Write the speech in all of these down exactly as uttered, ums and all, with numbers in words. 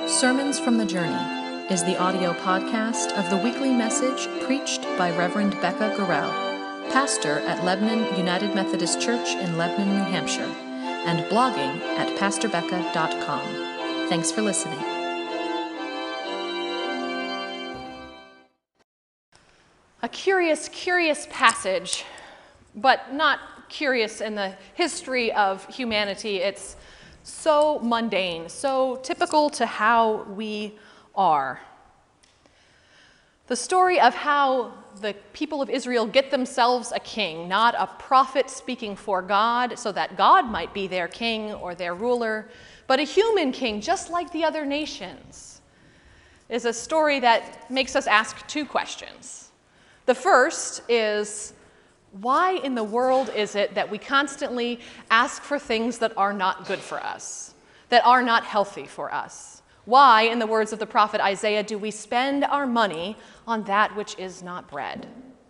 Sermons from the Journey is the audio podcast of the weekly message preached by Reverend Becca Gorell, pastor at Lebanon United Methodist Church in Lebanon, New Hampshire, and blogging at pastor becca dot com. Thanks for listening. A curious, curious passage, but not curious in the history of humanity. It's so mundane, so typical to how we are. The story of how the people of Israel get themselves a king, not a prophet speaking for God so that God might be their king or their ruler, but a human king just like the other nations, is a story that makes us ask two questions. The first is, why in the world is it that we constantly ask for things that are not good for us, that are not healthy for us? Why, in the words of the prophet Isaiah, do we spend our money on that which is not bread?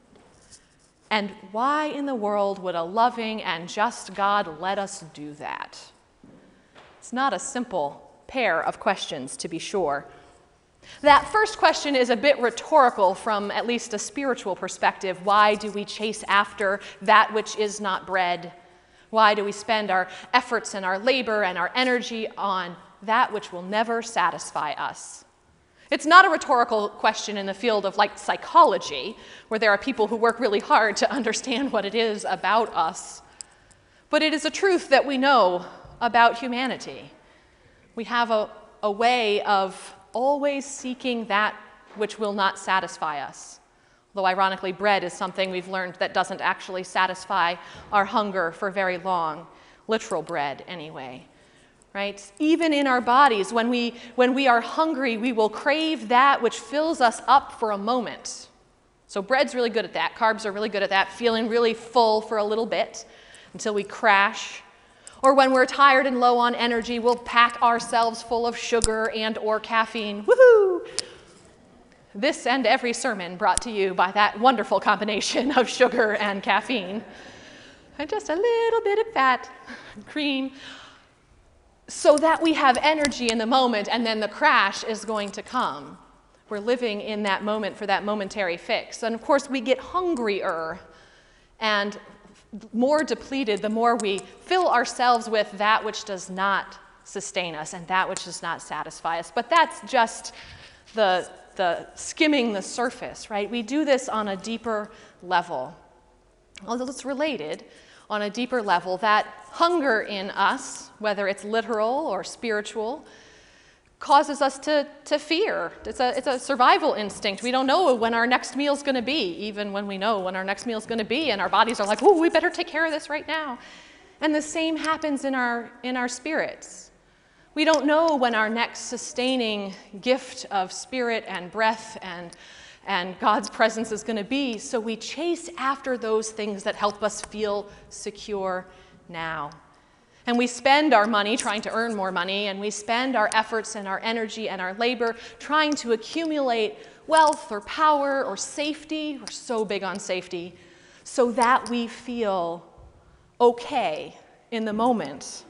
And why in the world would a loving and just God let us do that? It's not a simple pair of questions, to be sure. That first question is a bit rhetorical from at least a spiritual perspective. Why do we chase after that which is not bread? Why do we spend our efforts and our labor and our energy on that which will never satisfy us? It's not a rhetorical question in the field of like psychology, where there are people who work really hard to understand what it is about us. But it is a truth that we know about humanity. We have a, a way of always seeking that which will not satisfy us. Though ironically, bread is something we've learned that doesn't actually satisfy our hunger for very long. Literal bread, anyway. Right? Even in our bodies, when we, when we are hungry, we will crave that which fills us up for a moment. So bread's really good at that. Carbs are really good at that, feeling really full for a little bit until we crash. Or when we're tired and low on energy, we'll pack ourselves full of sugar and or caffeine. Woohoo! This and every sermon brought to you by that wonderful combination of sugar and caffeine. And just a little bit of fat, cream, so that we have energy in the moment, and then the crash is going to come. We're living in that moment for that momentary fix. And of course, we get hungrier and more depleted the more we fill ourselves with that which does not sustain us and that which does not satisfy us. But that's just the, the skimming the surface, right? We do this on a deeper level. Although it's related on a deeper level, that hunger in us, whether it's literal or spiritual, causes us to, to fear. It's a, it's a survival instinct. We don't know when our next meal's going to be, even when we know when our next meal's going to be, and our bodies are like, oh, we better take care of this right now. And the same happens in our, in our spirits. We don't know when our next sustaining gift of spirit and breath and, and God's presence is going to be, so we chase after those things that help us feel secure now. And we spend our money trying to earn more money, and we spend our efforts and our energy and our labor trying to accumulate wealth or power or safety. We're so big on safety, so that we feel okay in the moment.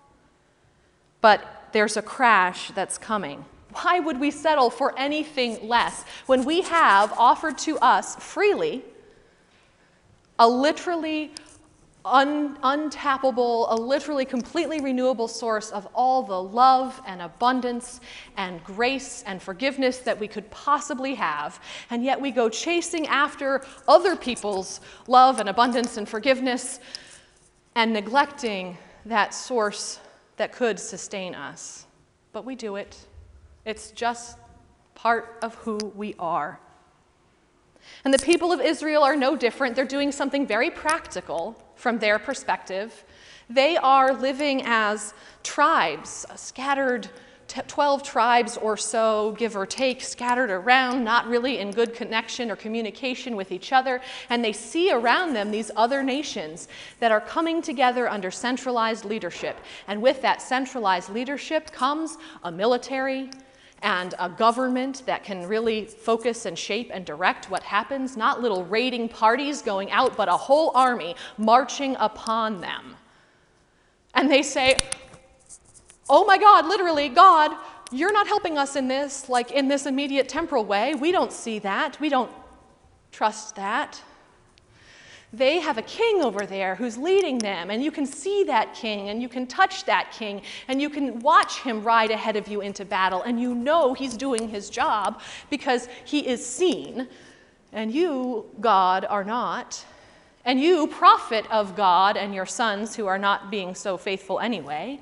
But there's a crash that's coming. Why would we settle for anything less when we have offered to us freely a literally Un, untappable, a literally completely renewable source of all the love and abundance and grace and forgiveness that we could possibly have, and yet we go chasing after other people's love and abundance and forgiveness and neglecting that source that could sustain us. But we do it. It's just part of who we are. And the people of Israel are no different. They're doing something very practical from their perspective. They are living as tribes, scattered twelve tribes or so, give or take, scattered around, not really in good connection or communication with each other. And they see around them these other nations that are coming together under centralized leadership. And with that centralized leadership comes a military and a government that can really focus and shape and direct what happens, not little raiding parties going out, but a whole army marching upon them. And they say, oh my God, literally, God, you're not helping us in this, like in this immediate temporal way. We don't see that. We don't trust that. They have a king over there who's leading them, and you can see that king, and you can touch that king, and you can watch him ride ahead of you into battle, and you know he's doing his job because he is seen, and you, God, are not. And you, prophet of God, and your sons who are not being so faithful anyway,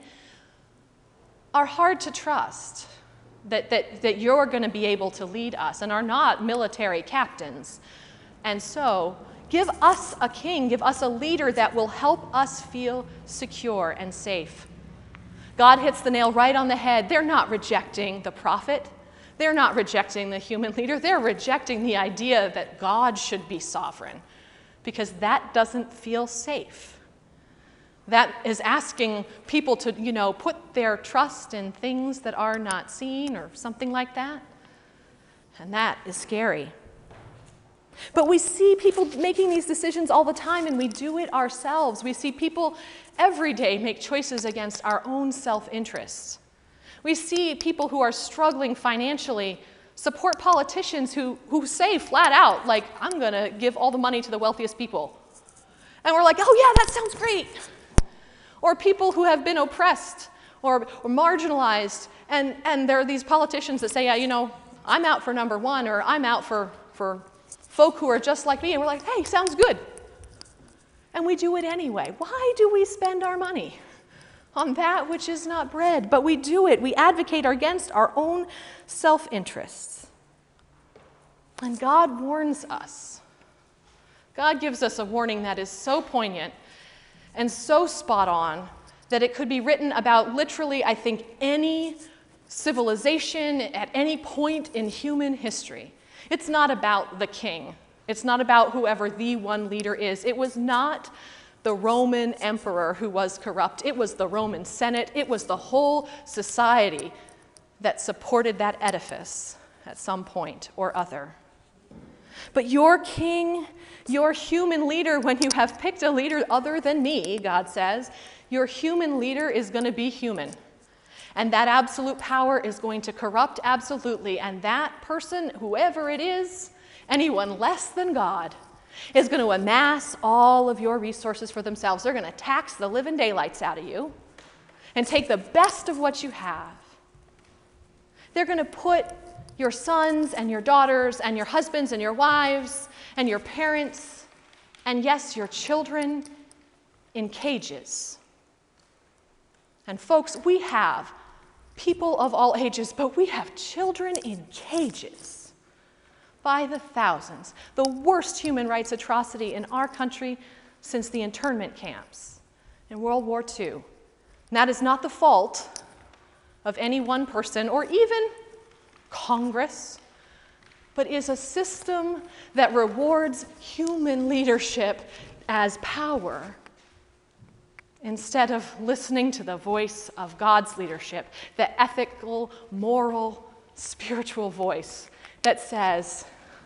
are hard to trust that, that, that you're going to be able to lead us and are not military captains. And so, give us a king, give us a leader that will help us feel secure and safe. God hits the nail right on the head. They're not rejecting the prophet. They're not rejecting the human leader. They're rejecting the idea that God should be sovereign, because that doesn't feel safe. That is asking people to, you know, put their trust in things that are not seen or something like that. And that is scary. But we see people making these decisions all the time, and we do it ourselves. We see people every day make choices against our own self-interests. We see people who are struggling financially support politicians who, who say flat out, like, I'm going to give all the money to the wealthiest people. And we're like, oh yeah, that sounds great. Or people who have been oppressed or, or marginalized, and, and there are these politicians that say, yeah, you know, I'm out for number one, or I'm out for, for folk who are just like me, and we're like, hey, sounds good. And we do it anyway. Why do we spend our money on that which is not bread? But we do it. We advocate against our own self-interests. And God warns us. God gives us a warning that is so poignant and so spot on that it could be written about literally, I think, any civilization at any point in human history. It's not about the king. It's not about whoever the one leader is. It was not the Roman emperor who was corrupt. It was the Roman Senate. It was the whole society that supported that edifice at some point or other. But your king, your human leader, when you have picked a leader other than me, God says, your human leader is going to be human. And that absolute power is going to corrupt absolutely. And that person, whoever it is, anyone less than God, is going to amass all of your resources for themselves. They're going to tax the living daylights out of you and take the best of what you have. They're going to put your sons and your daughters and your husbands and your wives and your parents and, yes, your children in cages. And folks, we have people of all ages, but we have children in cages by the thousands. The worst human rights atrocity in our country since the internment camps in World War Two. And that is not the fault of any one person or even Congress, but is a system that rewards human leadership as power instead of listening to the voice of God's leadership, the ethical, moral, spiritual voice that says,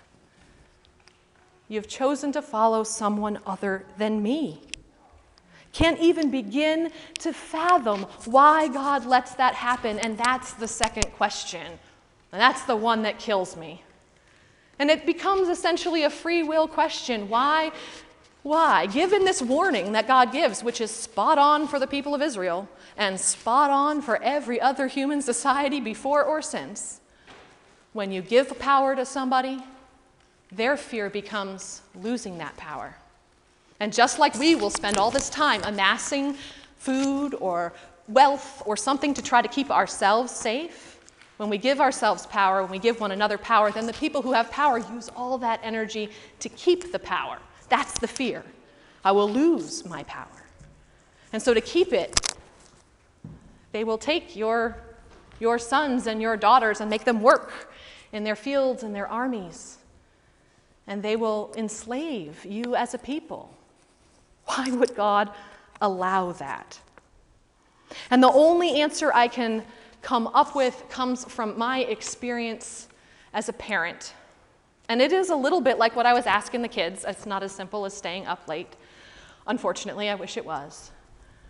you've chosen to follow someone other than me. Can't even begin to fathom why God lets that happen, and that's the second question, and that's the one that kills me. And it becomes essentially a free will question. Why? Why? Given this warning that God gives, which is spot on for the people of Israel and spot on for every other human society before or since, when you give power to somebody, their fear becomes losing that power. And just like we will spend all this time amassing food or wealth or something to try to keep ourselves safe, when we give ourselves power, when we give one another power, then the people who have power use all that energy to keep the power. That's the fear. I will lose my power. And so to keep it, they will take your, your sons and your daughters and make them work in their fields and their armies. And they will enslave you as a people. Why would God allow that? And the only answer I can come up with comes from my experience as a parent. And it is a little bit like what I was asking the kids. It's not as simple as staying up late. Unfortunately, I wish it was.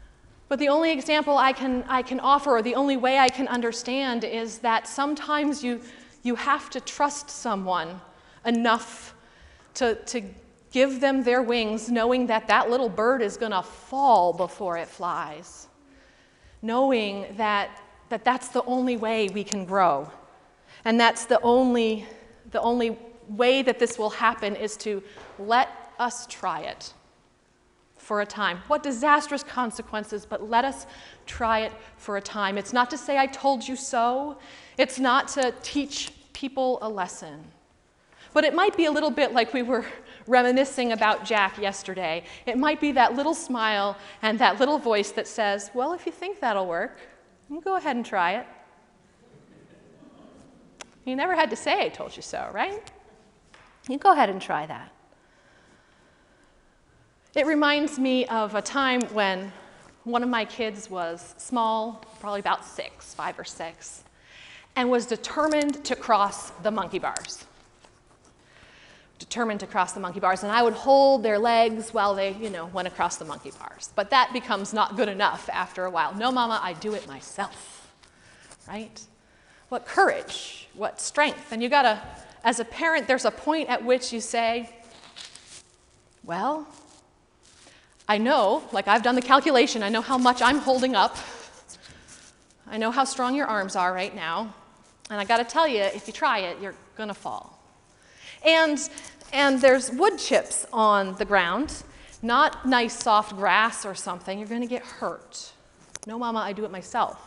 But the only example I can, I can offer, or the only way I can understand, is that sometimes you, you have to trust someone enough to, to give them their wings, knowing that that little bird is going to fall before it flies, knowing that, that that's the only way we can grow. And that's the only, the only way that this will happen is to let us try it for a time. What disastrous consequences, but let us try it for a time. It's not to say I told you so. It's not to teach people a lesson. But it might be a little bit like we were reminiscing about Jack yesterday. It might be that little smile and that little voice that says, well, if you think that'll work, go ahead and try it. You never had to say I told you so, right? You go ahead and try that. It reminds me of a time when one of my kids was small, probably about six, five or six, and was determined to cross the monkey bars. Determined to cross the monkey bars, and I would hold their legs while they, you know, went across the monkey bars. But that becomes not good enough after a while. No, Mama, I do it myself, right? What courage, what strength. And you gotta, as a parent, there's a point at which you say, well, I know, like I've done the calculation, I know how much I'm holding up. I know how strong your arms are right now. And I gotta tell you, if you try it, you're gonna fall. And, and there's wood chips on the ground, not nice soft grass or something. You're gonna get hurt. No, Mama, I do it myself.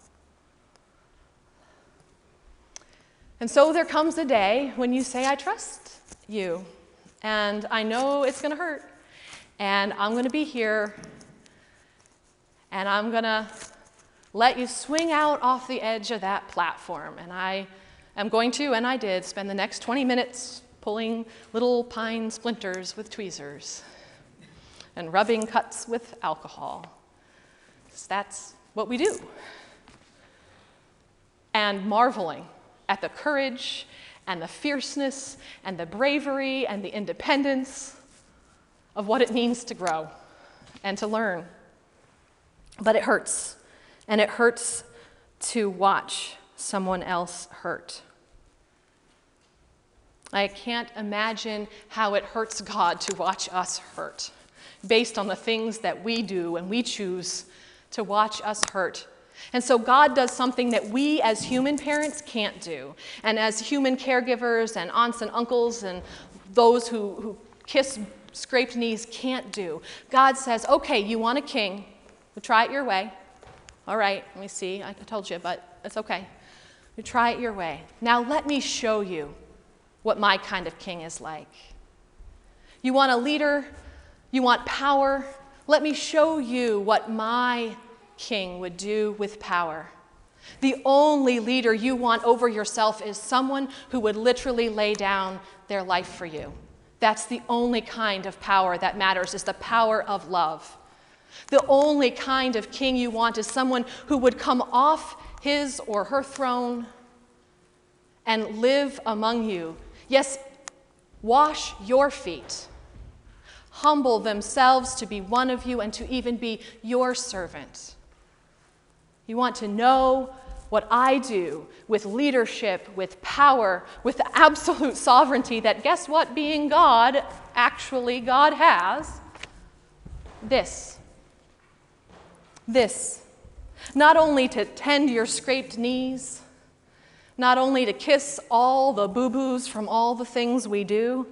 And so there comes a day when you say, I trust you, and I know it's gonna hurt, and I'm gonna be here, and I'm gonna let you swing out off the edge of that platform. And I am going to, and I did, spend the next twenty minutes pulling little pine splinters with tweezers and rubbing cuts with alcohol. Because that's what we do. And marveling at the courage and the fierceness and the bravery and the independence of what it means to grow and to learn. But it hurts, and it hurts to watch someone else hurt. I can't imagine how it hurts God to watch us hurt, based on the things that we do and we choose to watch us hurt. And so God does something that we as human parents can't do, and as human caregivers and aunts and uncles and those who, who kiss scraped knees can't do. God says, okay, you want a king, we'll try it your way. All right, let me see, I told you, but it's okay. You try it your way. Now let me show you what my kind of king is like. You want a leader, you want power, let me show you what my king would do with power. The only leader you want over yourself is someone who would literally lay down their life for you. That's the only kind of power that matters, is the power of love. The only kind of king you want is someone who would come off his or her throne and live among you. Yes, wash your feet, humble themselves to be one of you and to even be your servant. You want to know what I do with leadership, with power, with absolute sovereignty that, guess what, being God, actually God has? This. This. Not only to tend your scraped knees, not only to kiss all the boo-boos from all the things we do,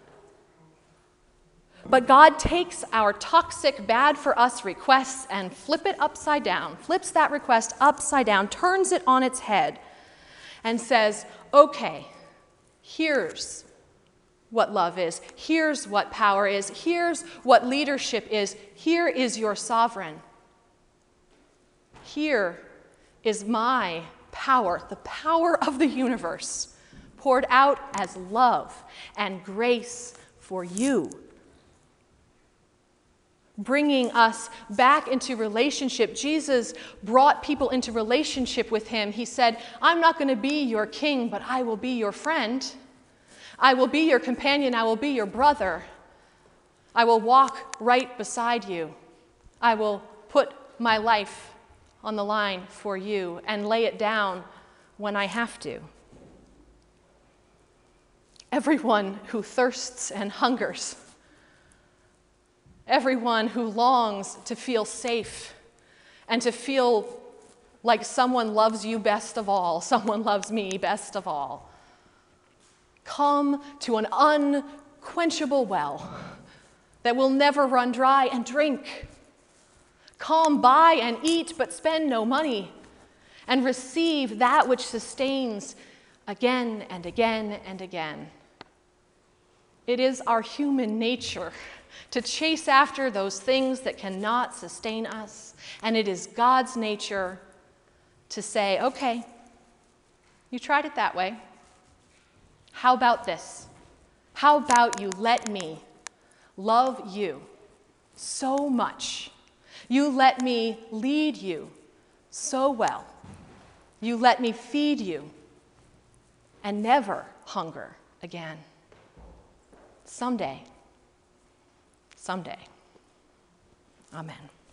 but God takes our toxic, bad for us requests and flip it upside down, flips that request upside down, turns it on its head, and says, okay, here's what love is. Here's what power is. Here's what leadership is. Here is your sovereign. Here is my power, the power of the universe, poured out as love and grace for you. Bringing us back into relationship. Jesus brought people into relationship with him. He said, I'm not going to be your king, but I will be your friend. I will be your companion. I will be your brother. I will walk right beside you. I will put my life on the line for you and lay it down when I have to. Everyone who thirsts and hungers, everyone who longs to feel safe and to feel like someone loves you best of all, someone loves me best of all. Come to an unquenchable well that will never run dry and drink. Come, buy and eat, but spend no money, and receive that which sustains again and again and again. It is our human nature to chase after those things that cannot sustain us, and it is God's nature to say, okay, you tried it that way. How about this? How about you let me love you so much? You let me lead you so well. You let me feed you and never hunger again. Someday, someday. Amen.